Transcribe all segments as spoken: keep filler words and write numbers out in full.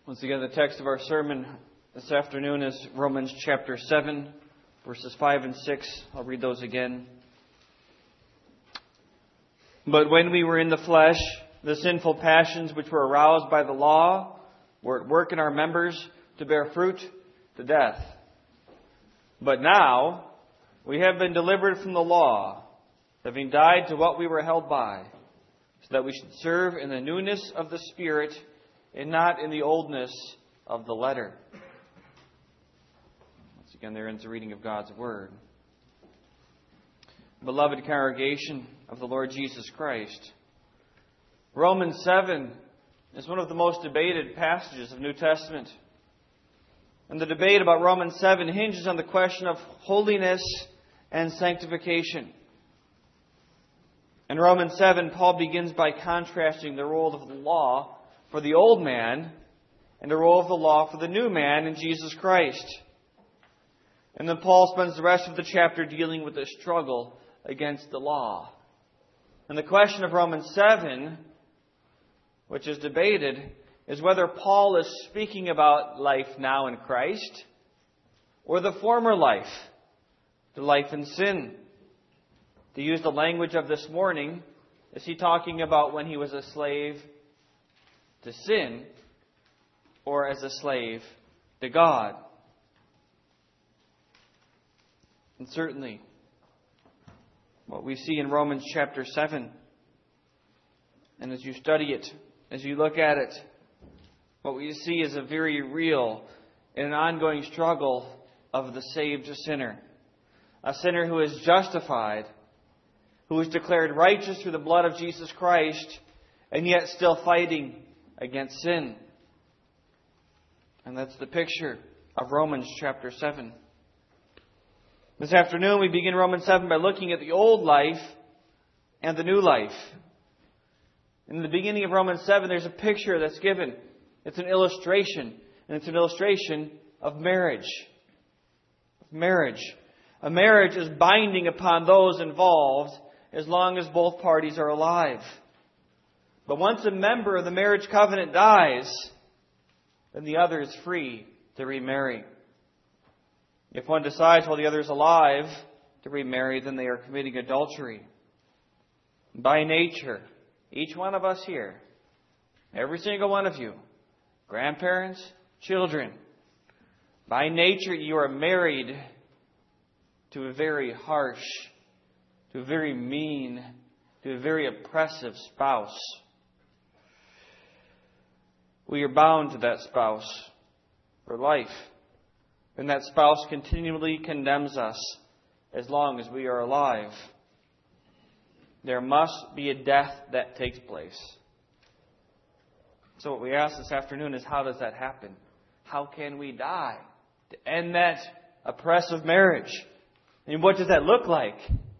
Once again, the text of our sermon this afternoon is Romans chapter seven, verses five and six. I'll read those again. But when we were in the flesh, the sinful passions which were aroused by the law were at work in our members to bear fruit to death. But now we have been delivered from the law, having died to what we were held by, so that we should serve in the newness of the Spirit and not in the oldness of the letter. Once again, there ends the reading of God's Word. Beloved congregation of the Lord Jesus Christ, Romans seven is one of the most debated passages of New Testament. And the debate about Romans seven hinges on the question of holiness and sanctification. In Romans seven, Paul begins by contrasting the role of the law for the old man and the role of the law for the new man in Jesus Christ. And then Paul spends the rest of the chapter dealing with the struggle against the law. And the question of Romans seven, which is debated, is whether Paul is speaking about life now in Christ or the former life, the life in sin. To use the language of this morning, is he talking about when he was a slave to sin or as a slave to God? And certainly, what we see in Romans chapter seven, and as you study it, as you look at it, what we see is a very real and an ongoing struggle of the saved sinner. A sinner who is justified, who is declared righteous through the blood of Jesus Christ, and yet still fighting against sin. And that's the picture of Romans chapter seven. This afternoon we begin Romans seven by looking at the old life and the new life. In the beginning of Romans seven, there's a picture that's given. It's an illustration, and it's an illustration of marriage. Marriage. A marriage is binding upon those involved as long as both parties are alive. But once a member of the marriage covenant dies, then the other is free to remarry. If one decides while the other is alive to remarry, then they are committing adultery. By nature, each one of us here, every single one of you, grandparents, children, by nature you are married to a very harsh, to a very mean, to a very oppressive spouse. We are bound to that spouse for life. And that spouse continually condemns us as long as we are alive. There must be a death that takes place. So what we ask this afternoon is, how does that happen? How can we die to end that oppressive marriage? And what does that look like?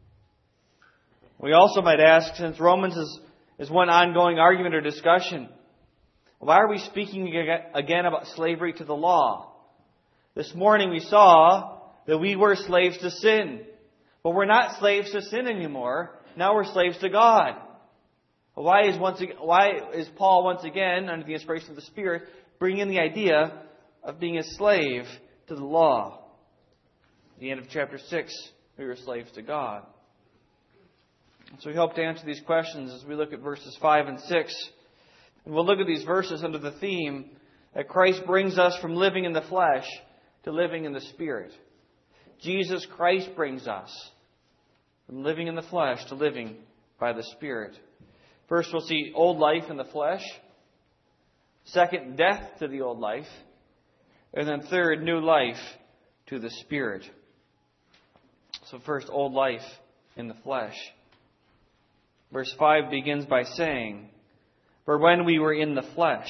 We also might ask, since Romans is, is one ongoing argument or discussion, why are we speaking again about slavery to the law? This morning we saw that we were slaves to sin. But we're not slaves to sin anymore. Now we're slaves to God. Why is once again, why is Paul once again, under the inspiration of the Spirit, bringing in the idea of being a slave to the law? At the end of chapter six, we were slaves to God. So we hope to answer these questions as we look at verses five and six. And we'll look at these verses under the theme that Christ brings us from living in the flesh to living in the Spirit. Jesus Christ brings us from living in the flesh to living by the Spirit. First, we'll see old life in the flesh. Second, death to the old life. And then third, new life to the Spirit. So first, old life in the flesh. Verse five begins by saying, "For when we were in the flesh."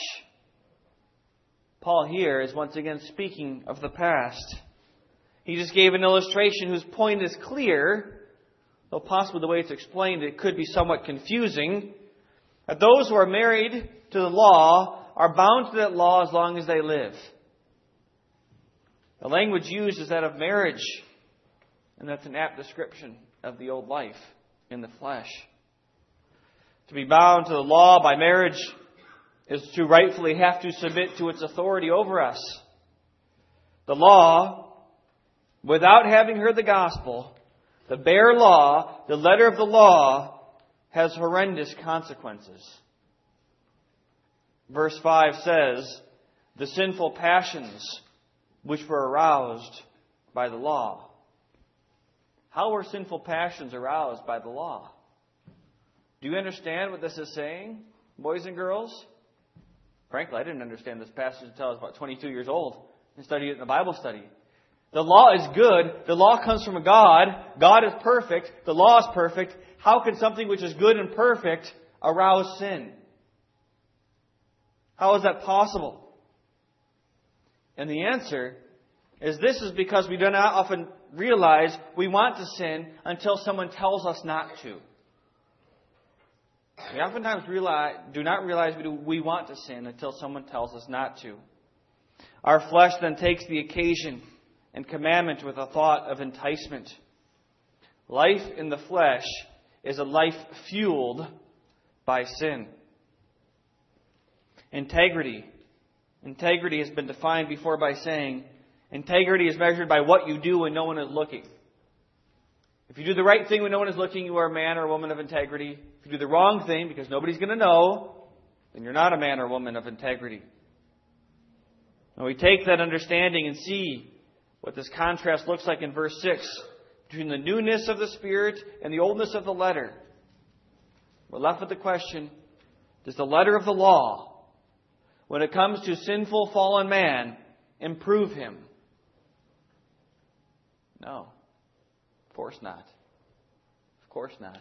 Paul here is once again speaking of the past. He just gave an illustration whose point is clear, though possibly the way it's explained it could be somewhat confusing, that those who are married to the law are bound to that law as long as they live. The language used is that of marriage, and that's an apt description of the old life in the flesh. To be bound to the law by marriage is to rightfully have to submit to its authority over us. The law, without having heard the gospel, the bare law, the letter of the law, has horrendous consequences. Verse five says, the sinful passions which were aroused by the law. How were sinful passions aroused by the law? Do you understand what this is saying, boys and girls? Frankly, I didn't understand this passage until I was about twenty-two years old and studied it in a Bible study. The law is good. The law comes from God. God is perfect. The law is perfect. How can something which is good and perfect arouse sin? How is that possible? And the answer is this is because we do not often realize we want to sin until someone tells us not to. We oftentimes realize, do not realize we, do, we want to sin until someone tells us not to. Our flesh then takes the occasion and commandment with a thought of enticement. Life in the flesh is a life fueled by sin. Integrity. Integrity has been defined before by saying, integrity is measured by what you do when no one is looking. If you do the right thing when no one is looking, you are a man or a woman of integrity. If you do the wrong thing because nobody's going to know, then you're not a man or woman of integrity. And we take that understanding and see what this contrast looks like in verse six between the newness of the Spirit and the oldness of the letter. We're left with the question, does the letter of the law, when it comes to sinful, fallen man, improve him? No. Of course not. Of course not.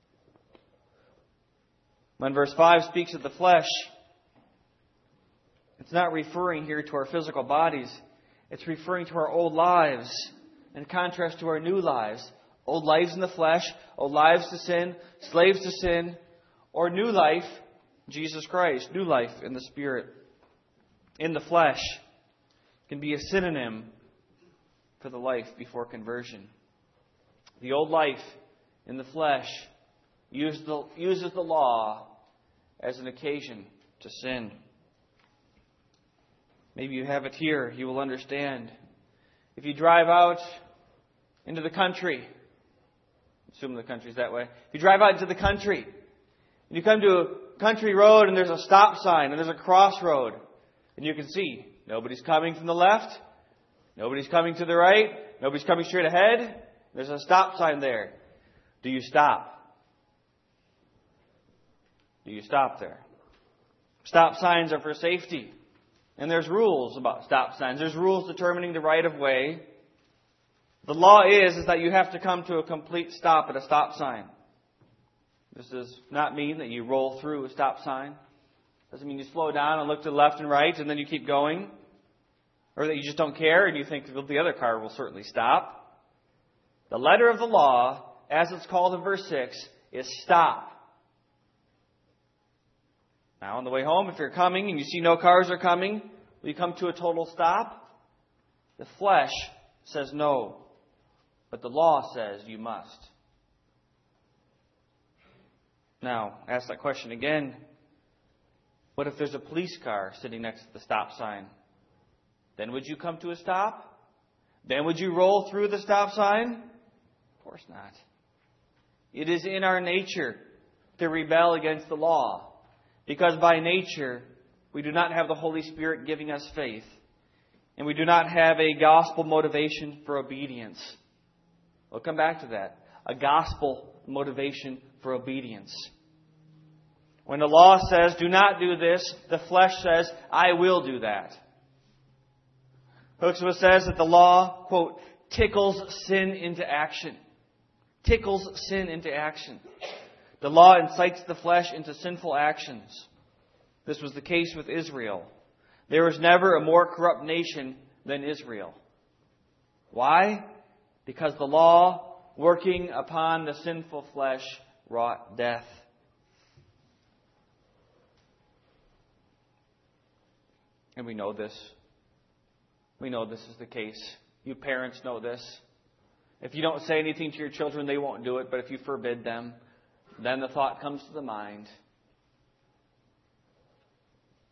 When verse five speaks of the flesh, it's not referring here to our physical bodies. It's referring to our old lives in contrast to our new lives. Old lives in the flesh, old lives to sin, slaves to sin, or new life, Jesus Christ, new life in the Spirit. In the flesh can be a synonym for the life before conversion. The old life in the flesh uses the, uses the law as an occasion to sin. Maybe you have it here. You will understand. If you drive out into the country, assume the country's that way. If you drive out into the country, and you come to a country road and there's a stop sign and there's a crossroad, and you can see nobody's coming from the left, nobody's coming to the right, nobody's coming straight ahead. There's a stop sign there. Do you stop? Do you stop there? Stop signs are for safety. And there's rules about stop signs. There's rules determining the right of way. The law is, is that you have to come to a complete stop at a stop sign. This does not mean that you roll through a stop sign. Doesn't mean you slow down and look to the left and right and then you keep going. Or that you just don't care and you think, well, the other car will certainly stop. The letter of the law, as it's called in verse six, is stop. Now, on the way home, if you're coming and you see no cars are coming, will you come to a total stop? The flesh says no, but the law says you must. Now, ask that question again. What if there's a police car sitting next to the stop sign? Then would you come to a stop? Then would you roll through the stop sign? Of course not. It is in our nature to rebel against the law. Because by nature, we do not have the Holy Spirit giving us faith. And we do not have a gospel motivation for obedience. We'll come back to that. A gospel motivation for obedience. When the law says, do not do this, the flesh says, I will do that. Hooksworth says that the law, quote, tickles sin into action. Tickles sin into action. The law incites the flesh into sinful actions. This was the case with Israel. There was never a more corrupt nation than Israel. Why? Because the law, working upon the sinful flesh, wrought death. And we know this. We know this is the case. You parents know this. If you don't say anything to your children, they won't do it. But if you forbid them, then the thought comes to the mind.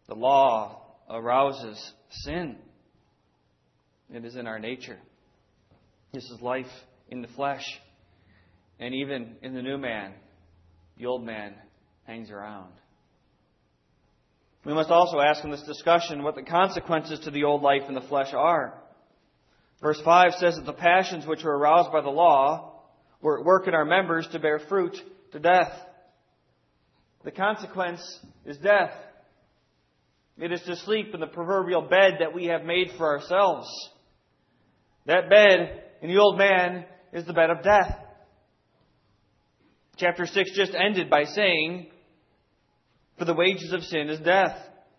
The law arouses sin. It is in our nature. This is life in the flesh. And even in the new man, the old man hangs around. We must also ask in this discussion what the consequences to the old life in the flesh are. Verse five says that the passions which were aroused by the law were at work in our members to bear fruit to death. The consequence is death. It is to sleep in the proverbial bed that we have made for ourselves. That bed in the old man is the bed of death. Chapter six just ended by saying, for the wages of sin is death.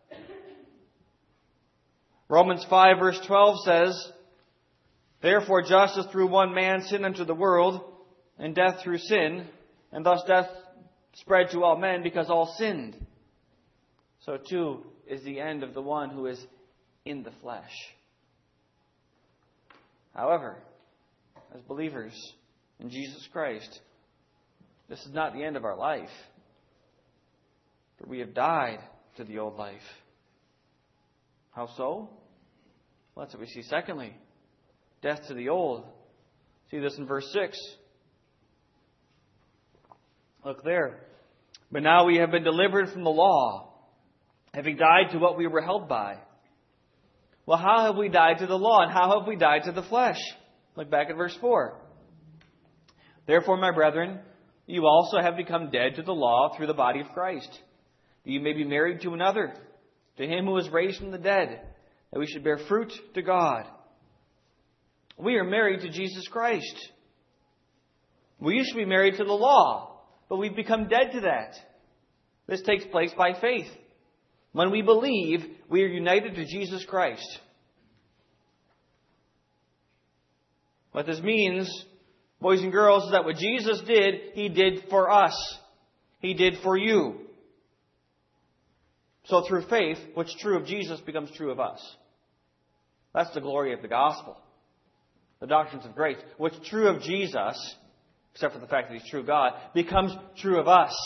Romans five verse twelve says, therefore just as through one man sin entered the world, and death through sin, and thus death spread to all men because all sinned. So too is the end of the one who is in the flesh. However, as believers in Jesus Christ, this is not the end of our life. For we have died to the old life. How so? Well, that's what we see secondly. Death to the old. See this in verse six. Look there. But now we have been delivered from the law, having died to what we were held by. Well, how have we died to the law, and how have we died to the flesh? Look back at verse four. Therefore, my brethren, you also have become dead to the law through the body of Christ, that you may be married to another, to him who was raised from the dead, that we should bear fruit to God. We are married to Jesus Christ. We used to be married to the law, but we've become dead to that. This takes place by faith. When we believe, we are united to Jesus Christ. What this means, boys and girls, is that what Jesus did, He did for us. He did for you. So through faith, what's true of Jesus becomes true of us. That's the glory of the gospel. The doctrines of grace. What's true of Jesus, except for the fact that He's true God, becomes true of us.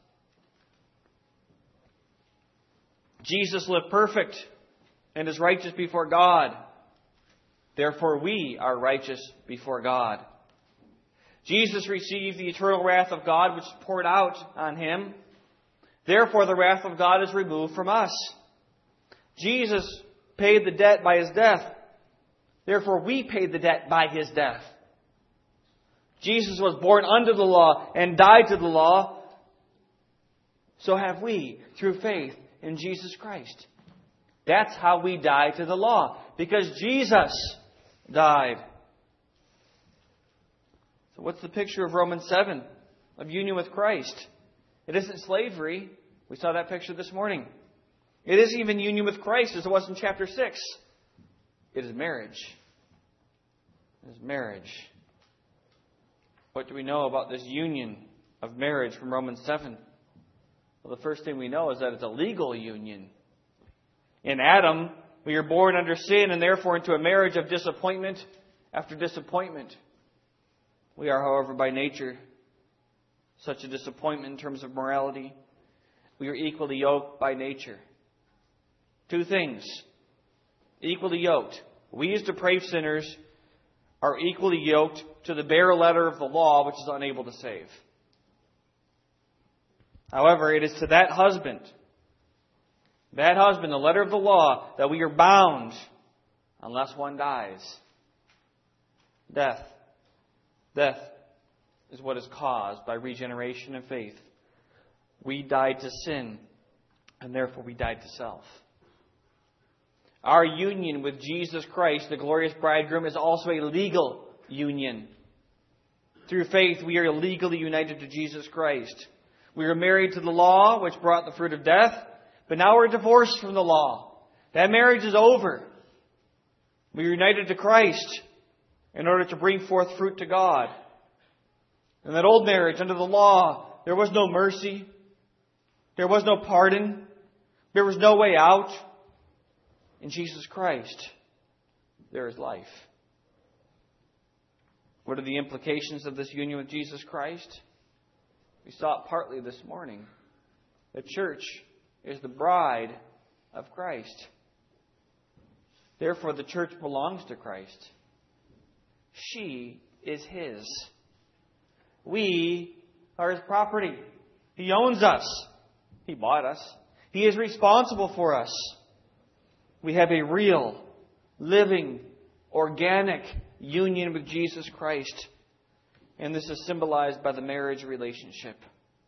Jesus lived perfect and is righteous before God. Therefore, we are righteous before God. Jesus received the eternal wrath of God which is poured out on Him. Therefore, the wrath of God is removed from us. Jesus paid the debt by His death. Therefore, we paid the debt by His death. Jesus was born under the law and died to the law. So have we, through faith in Jesus Christ. That's how we die to the law. Because Jesus died. So what's the picture of Romans seven? Of union with Christ. It isn't slavery. We saw that picture this morning. It isn't even union with Christ as it was in chapter six. It is marriage. It is marriage. What do we know about this union of marriage from Romans seven? Well, the first thing we know is that it's a legal union. In Adam, we are born under sin and therefore into a marriage of disappointment after disappointment. We are, however, by nature such a disappointment in terms of morality. We are equally yoked by nature. Two things. Equally yoked. We as depraved sinners are equally yoked to the bare letter of the law, which is unable to save. However, it is to that husband, that husband, the letter of the law, that we are bound unless one dies. Death. Death is what is caused by regeneration and faith. We died to sin, and therefore we died to self. Our union with Jesus Christ, the glorious bridegroom, is also a legal union. Through faith, we are legally united to Jesus Christ. We were married to the law, which brought the fruit of death, but now we're divorced from the law. That marriage is over. We are united to Christ in order to bring forth fruit to God. In that old marriage, under the law, there was no mercy. There was no pardon. There was no way out. In Jesus Christ, there is life. What are the implications of this union with Jesus Christ? We saw it partly this morning. The church is the bride of Christ. Therefore, the church belongs to Christ. She is His. We are His property. He owns us. He bought us. He is responsible for us. We have a real, living, organic union with Jesus Christ. And this is symbolized by the marriage relationship.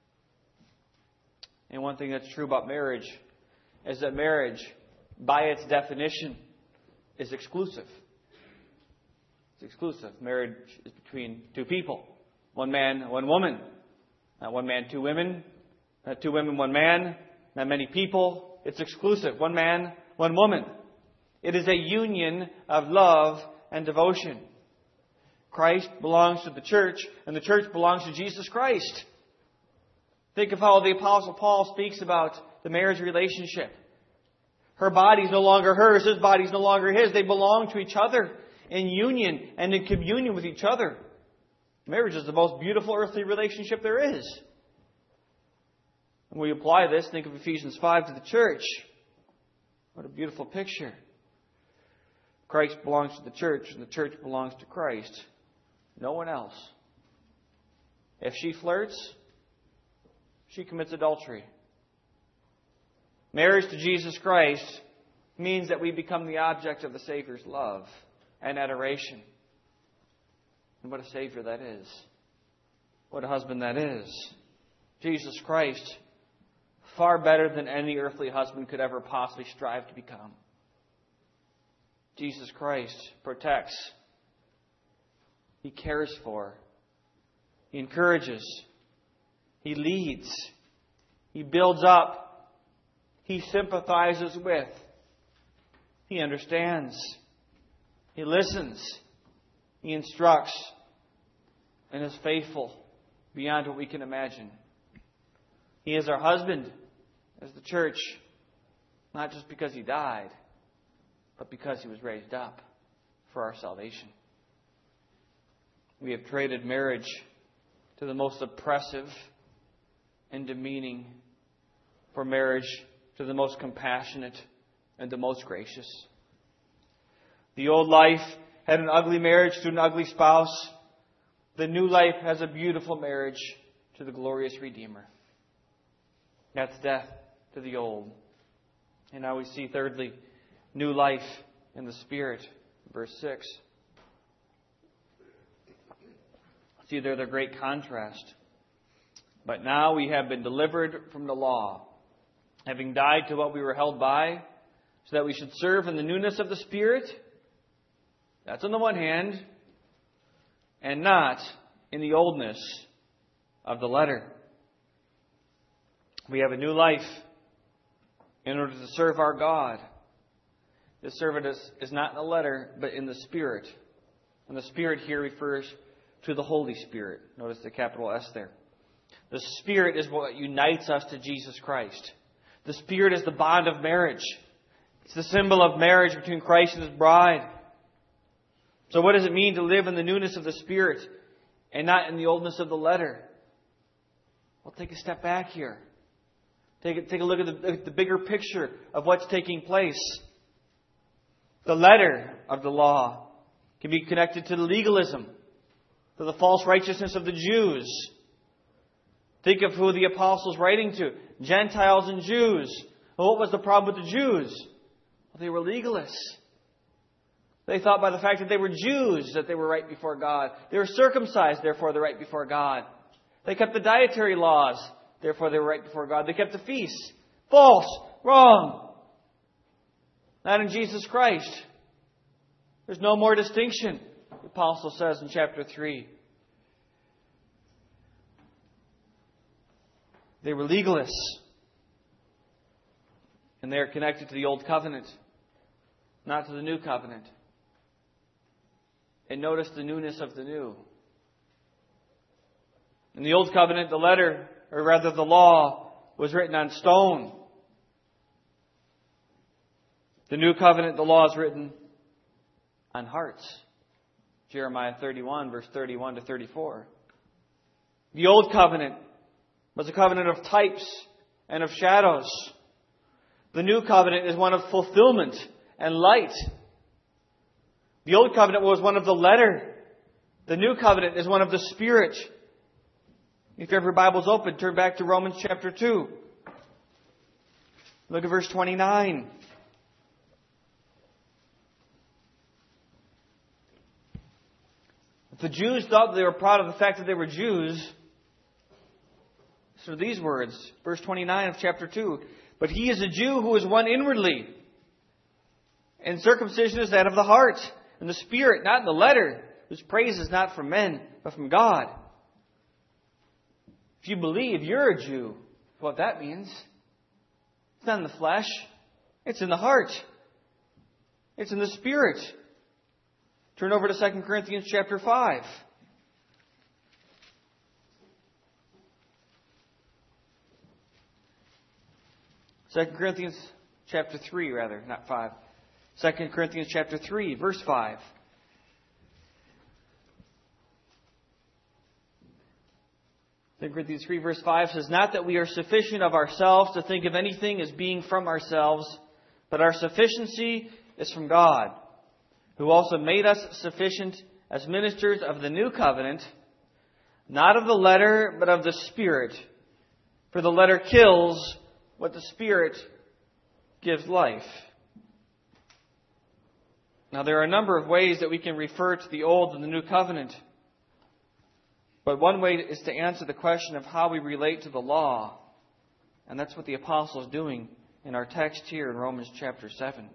And one thing that's true about marriage is that marriage, by its definition, is exclusive. It's exclusive. Marriage is between two people. One man, one woman. Not one man, two women. Not two women, one man. Not many people. It's exclusive. One man, one woman. It is a union of love and devotion. Christ belongs to the church, and the church belongs to Jesus Christ. Think of how the Apostle Paul speaks about the marriage relationship. Her body is no longer hers. His body is no longer his. They belong to each other in union and in communion with each other. Marriage is the most beautiful earthly relationship there is. When we apply this, think of Ephesians five to the church. What a beautiful picture. Christ belongs to the church, and the church belongs to Christ. No one else. If she flirts, she commits adultery. Marriage to Jesus Christ means that we become the object of the Savior's love and adoration. And what a Savior that is. What a husband that is. Jesus Christ, far better than any earthly husband could ever possibly strive to become. Jesus Christ protects. He cares for. He encourages. He leads. He builds up. He sympathizes with. He understands. He listens. He instructs. And is faithful beyond what we can imagine. He is our husband as the church, not just because He died, but because He was raised up for our salvation. We have traded marriage to the most oppressive and demeaning for marriage to the most compassionate and the most gracious. The old life had an ugly marriage to an ugly spouse. The new life has a beautiful marriage to the glorious Redeemer. That's death to the old. And now we see, thirdly, new life in the Spirit. Verse six. See there the great contrast. But now we have been delivered from the law, having died to what we were held by, so that we should serve in the newness of the Spirit. That's on the one hand, and not in the oldness of the letter. We have a new life in order to serve our God. This service is not in the letter, but in the Spirit. And the Spirit here refers to the Holy Spirit. Notice the capital S there. The Spirit is what unites us to Jesus Christ. The Spirit is the bond of marriage. It's the symbol of marriage between Christ and His bride. So what does it mean to live in the newness of the Spirit and not in the oldness of the letter? Well, take a step back here. Take a, take a look at the, at the bigger picture of what's taking place. The letter of the law can be connected to the legalism, to the false righteousness of the Jews. Think of who the apostle's writing to. Gentiles and Jews. Well, what was the problem with the Jews? Well, they were legalists. They thought by the fact that they were Jews that they were right before God. They were circumcised, therefore they're right before God. They kept the dietary laws, therefore they were right before God. They kept the feasts. False. Wrong. Not in Jesus Christ. There's no more distinction, the apostle says in chapter three. They were legalists. And they are connected to the old covenant, not to the new covenant. And notice the newness of the new. In the old covenant, the letter, or rather the law, was written on stone. The new covenant, the law is written on hearts. Jeremiah thirty-one, verse thirty-one to thirty-four. The old covenant was a covenant of types and of shadows. The new covenant is one of fulfillment and light. The old covenant was one of the letter. The new covenant is one of the Spirit. If you have your Bibles open, turn back to Romans chapter two. Look at verse twenty-nine. If the Jews thought they were proud of the fact that they were Jews, so these words, verse twenty-nine of chapter two. But he is a Jew who is one inwardly, and circumcision is that of the heart, and the Spirit, not in the letter, whose praise is not from men, but from God. If you believe you're a Jew, what that means, it's not in the flesh, it's in the heart. It's in the Spirit. Turn over to Second Corinthians chapter five. Second Corinthians chapter three, rather, not five. Second Corinthians chapter three, verse five. Second Corinthians three, verse five says, Not that we are sufficient of ourselves to think of anything as being from ourselves, but our sufficiency is from God, who also made us sufficient as ministers of the new covenant, not of the letter, but of the Spirit. For the letter kills, but the Spirit gives life. Now, there are a number of ways that we can refer to the Old and the New Covenant. But one way is to answer the question of how we relate to the law. And that's what the apostle is doing in our text here in Romans chapter seven.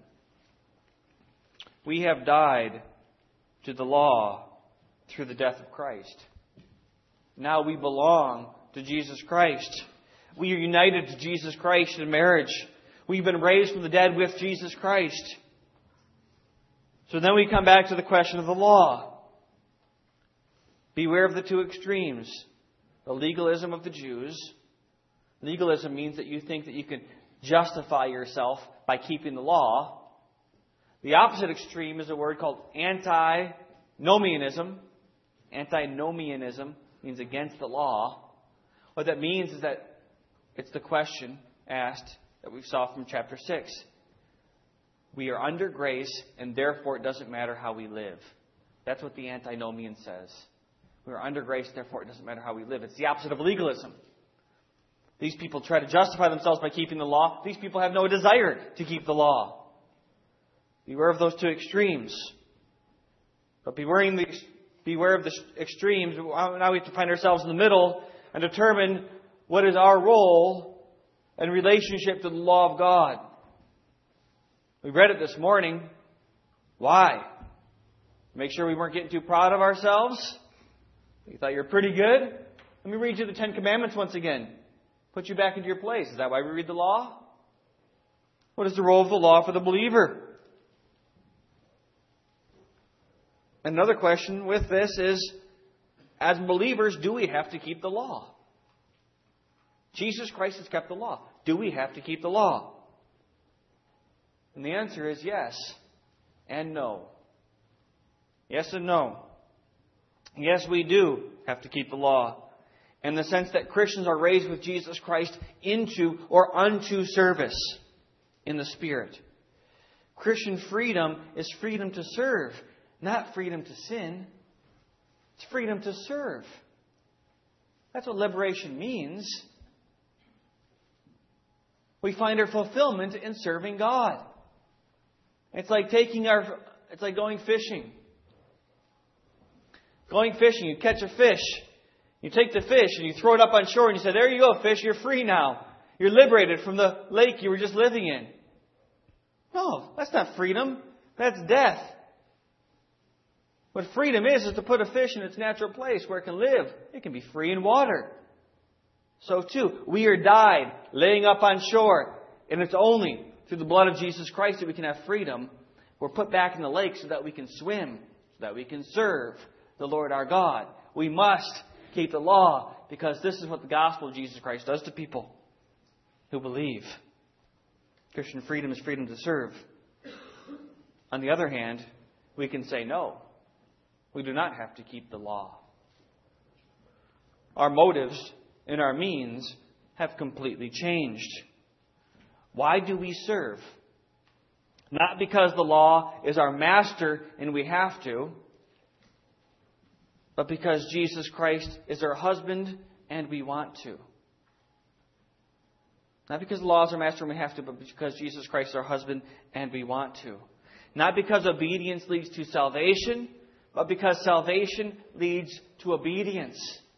We have died to the law through the death of Christ. Now we belong to Jesus Christ. We are united to Jesus Christ in marriage. We've been raised from the dead with Jesus Christ. So then we come back to the question of the law. Beware of the two extremes. The legalism of the Jews. Legalism means that you think that you can justify yourself by keeping the law. The opposite extreme is a word called antinomianism. Antinomianism means against the law. What that means is that it's the question asked that we saw from chapter six. We are under grace, and therefore it doesn't matter how we live. That's what the antinomian says. We are under grace, therefore it doesn't matter how we live. It's the opposite of legalism. These people try to justify themselves by keeping the law. These people have no desire to keep the law. Beware of those two extremes. But beware of the, beware of the extremes. Now we have to find ourselves in the middle and determine what is our role in relationship to the law of God. We read it this morning. Why? Make sure we weren't getting too proud of ourselves. You thought you were pretty good? Let me read you the Ten Commandments once again. Put you back into your place. Is that why we read the law? What is the role of the law for the believer? Another question with this is, as believers, do we have to keep the law? Jesus Christ has kept the law. Do we have to keep the law? And the answer is yes and no. Yes and no. Yes, we do have to keep the law, in the sense that Christians are raised with Jesus Christ into or unto service in the Spirit. Christian freedom is freedom to serve, not freedom to sin. It's freedom to serve. That's what liberation means. We find our fulfillment in serving God. It's like taking our, it's like going fishing. Going fishing, you catch a fish. You take the fish and you throw it up on shore and you say, there you go, fish, you're free now. You're liberated from the lake you were just living in. No, that's not freedom. That's death. What freedom is, is to put a fish in its natural place where it can live. It can be free in water. So too, we are died, laying up on shore. And it's only through the blood of Jesus Christ that we can have freedom. We're put back in the lake so that we can swim, so that we can serve the Lord our God. We must keep the law because this is what the gospel of Jesus Christ does to people who believe. Christian freedom is freedom to serve. On the other hand, we can say no. We do not have to keep the law. Our motives and our means have completely changed. Why do we serve? Not because the law is our master and we have to, but because Jesus Christ is our husband and we want to. Not because the law is our master and we have to, but because Jesus Christ is our husband and we want to. Not because obedience leads to salvation, but because salvation leads to obedience.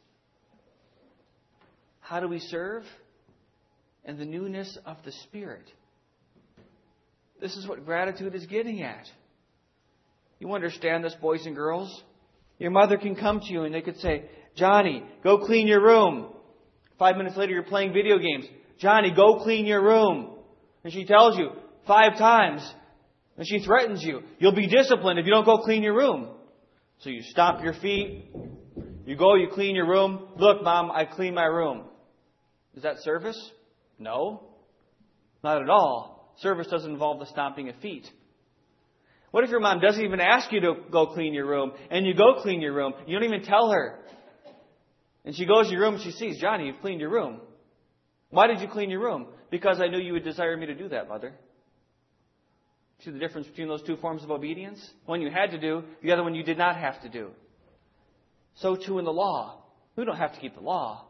How do we serve? In the newness of the Spirit. This is what gratitude is getting at. You understand this, boys and girls? Your mother can come to you and they could say, Johnny, go clean your room. Five minutes later, you're playing video games. Johnny, go clean your room. And she tells you five times, and she threatens you. You'll be disciplined if you don't go clean your room. So you stomp your feet. You go, you clean your room. Look, Mom, I cleaned my room. Is that service? No. Not at all. Service doesn't involve the stomping of feet. What if your mom doesn't even ask you to go clean your room, and you go clean your room? You don't even tell her. And she goes to your room and she sees, Johnny, you've cleaned your room. Why did you clean your room? Because I knew you would desire me to do that, Mother. See the difference between those two forms of obedience? One you had to do, the other one you did not have to do. So too in the law. We don't have to keep the law.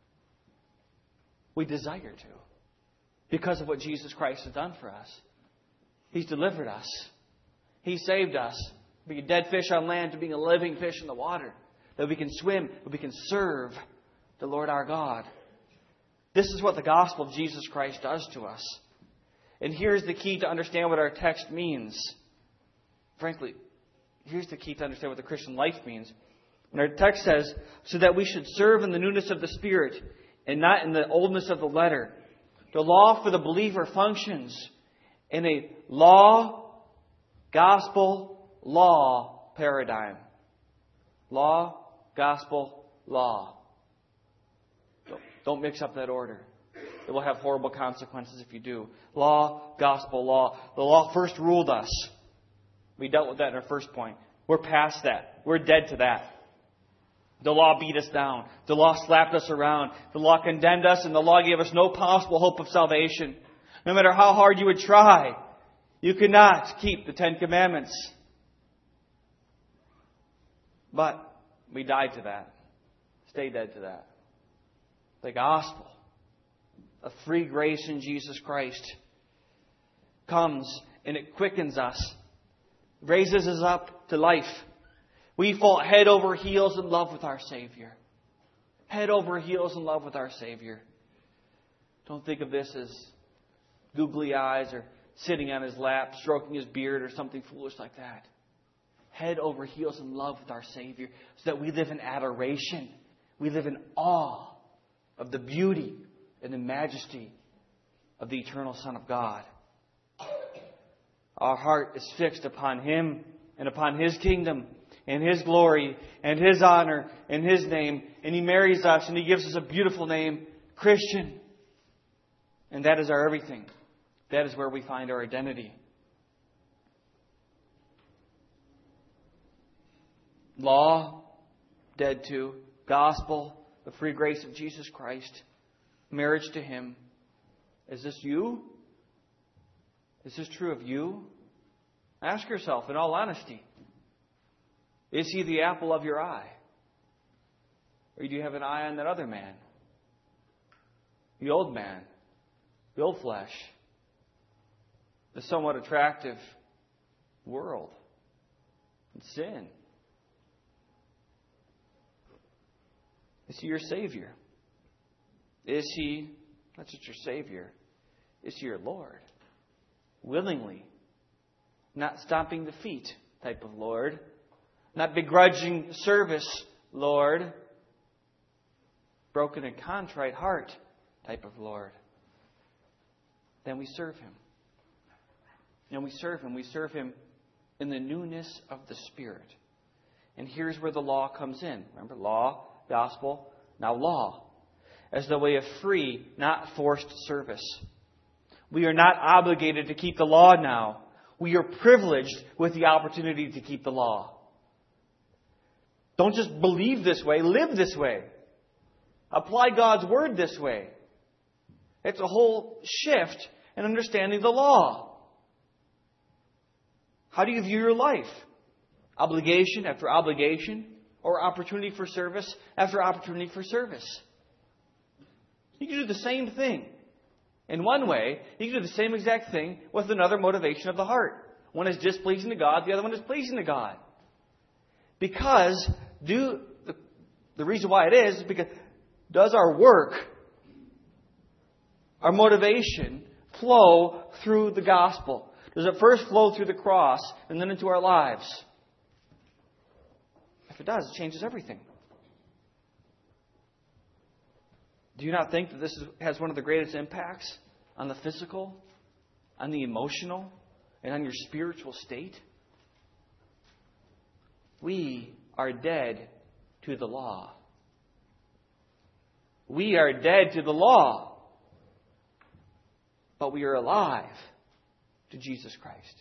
We desire to. Because of what Jesus Christ has done for us. He's delivered us. He saved us. From being a dead fish on land to being a living fish in the water. That we can swim, that we can serve the Lord our God. This is what the gospel of Jesus Christ does to us. And here's the key to understand what our text means. Frankly, here's the key to understand what the Christian life means. When our text says, so that we should serve in the newness of the Spirit and not in the oldness of the letter. The law for the believer functions in a law, gospel, law paradigm. Law, gospel, law. Don't mix up that order. It will have horrible consequences if you do. Law, gospel, law. The law first ruled us. We dealt with that in our first point. We're past that. We're dead to that. The law beat us down. The law slapped us around. The law condemned us, and the law gave us no possible hope of salvation. No matter how hard you would try, you could not keep the Ten Commandments. But we died to that. Stay dead to that. The gospel of free grace in Jesus Christ comes and it quickens us, raises us up to life. We fall head over heels in love with our Savior. Head over heels in love with our Savior. Don't think of this as googly eyes or sitting on his lap, stroking his beard or something foolish like that. Head over heels in love with our Savior so that we live in adoration. We live in awe of the beauty and the majesty of the eternal Son of God. Our heart is fixed upon Him and upon His kingdom and His glory and His honor and His name. And He marries us and He gives us a beautiful name, Christian. And that is our everything. That is where we find our identity. Law, dead to. Gospel, the free grace of Jesus Christ. Marriage to Him. Is this you? Is this true of you? Ask yourself in all honesty. Is He the apple of your eye? Or do you have an eye on that other man? The old man. The old flesh. The somewhat attractive world. And sin. Is He your Savior? Is He, not just your Savior, is He your Lord? Willingly. Not stomping the feet type of Lord. Not begrudging service, Lord. Broken and contrite heart type of Lord. Then we serve Him. And we serve Him. We serve Him in the newness of the Spirit. And here's where the law comes in. Remember, law, gospel, now law. As the way of free, not forced service. We are not obligated to keep the law now. We are privileged with the opportunity to keep the law. Don't just believe this way, live this way. Apply God's Word this way. It's a whole shift and understanding the law. How do you view your life? Obligation after obligation, or opportunity for service after opportunity for service? You can do the same thing. In one way, you can do the same exact thing with another motivation of the heart. One is displeasing to God, the other one is pleasing to God. Because do the, the reason why it is, is because does our work, our motivation, flow through the gospel? Does it first flow through the cross and then into our lives? If it does, it changes everything. Do you not think that this is, has one of the greatest impacts on the physical, on the emotional, and on your spiritual state? We are dead to the law. We are dead to the law. But we are alive to Jesus Christ.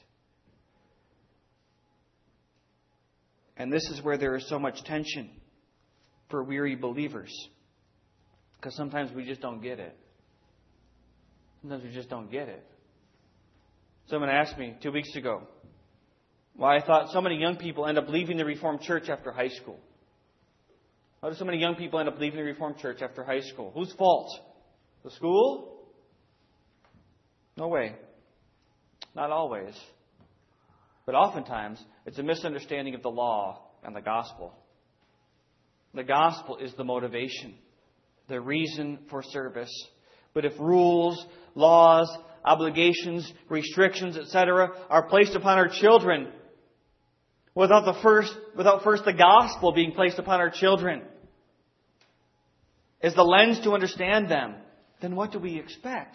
And this is where there is so much tension for weary believers. Because sometimes we just don't get it. Sometimes we just don't get it. Someone asked me two weeks ago why I thought so many young people end up leaving the Reformed Church after high school. Why do so many young people end up leaving the Reformed Church after high school? Whose fault? The school? No way. Not always. But oftentimes, it's a misunderstanding of the law and the gospel. The gospel is the motivation, the reason for service. But if rules, laws, obligations, restrictions, et cetera are placed upon our children without the first, without first the gospel being placed upon our children as the lens to understand them, then what do we expect?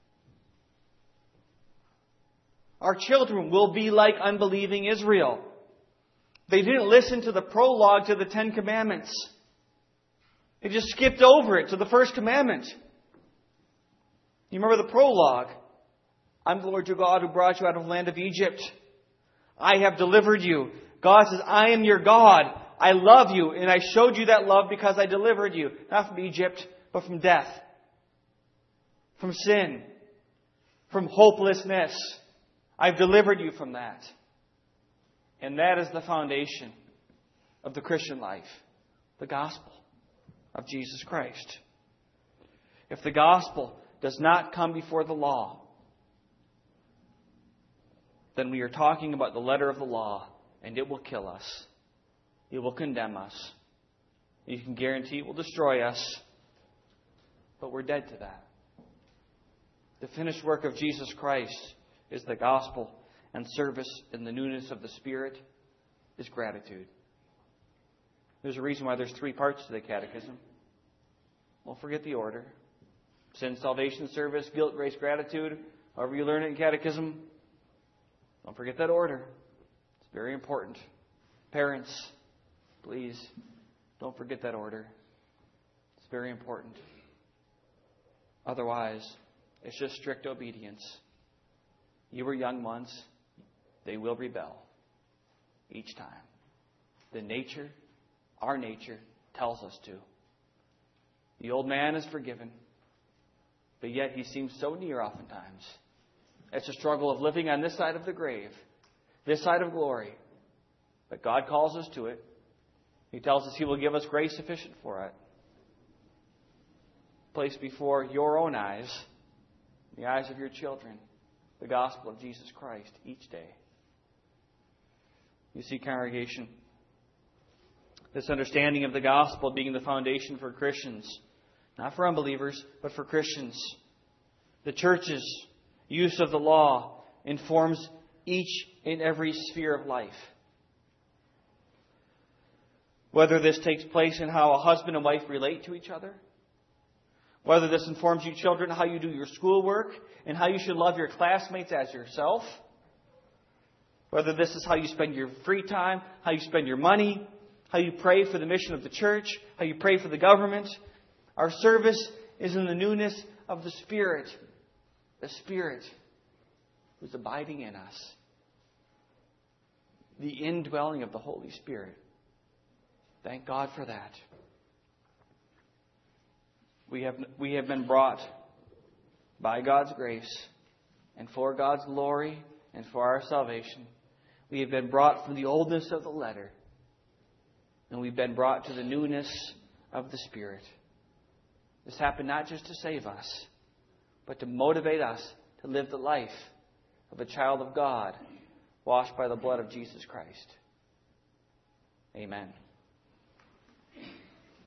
Our children will be like unbelieving Israel. They didn't listen to the prologue to the Ten Commandments. They just skipped over it to the first commandment. You remember the prologue? I'm the Lord your God who brought you out of the land of Egypt. I have delivered you. God says, I am your God. I love you. And I showed you that love because I delivered you. Not from Egypt, but from death. From sin. From hopelessness. I've delivered you from that. And that is the foundation of the Christian life. The gospel of Jesus Christ. If the gospel does not come before the law, then we are talking about the letter of the law, and it will kill us. It will condemn us. You can guarantee it will destroy us, but we're dead to that. The finished work of Jesus Christ is the gospel, and service in the newness of the Spirit is gratitude. There's a reason why there's three parts to the catechism. Don't forget the order. Sin, salvation, service, guilt, grace, gratitude. However you learn it in catechism, don't forget that order. It's very important. Parents, please don't forget that order. It's very important. Otherwise, it's just strict obedience. You were young once. They will rebel each time. The nature, our nature, tells us to. The old man is forgiven, but yet he seems so near oftentimes. It's a struggle of living on this side of the grave, this side of glory. But God calls us to it. He tells us He will give us grace sufficient for it. Place before your own eyes, the eyes of your children, the gospel of Jesus Christ each day. You see, congregation, this understanding of the gospel being the foundation for Christians, not for unbelievers, but for Christians. The church's use of the law informs each and every sphere of life. Whether this takes place in how a husband and wife relate to each other, whether this informs you children how you do your schoolwork and how you should love your classmates as yourself, whether this is how you spend your free time, how you spend your money, how you pray for the mission of the church, how you pray for the government. Our service is in the newness of the Spirit. The Spirit who's abiding in us. The indwelling of the Holy Spirit. Thank God for that. We have, we have been brought by God's grace and for God's glory and for our salvation. We have been brought from the oldness of the letter, and we've been brought to the newness of the Spirit. This happened not just to save us, but to motivate us to live the life of a child of God, washed by the blood of Jesus Christ. Amen.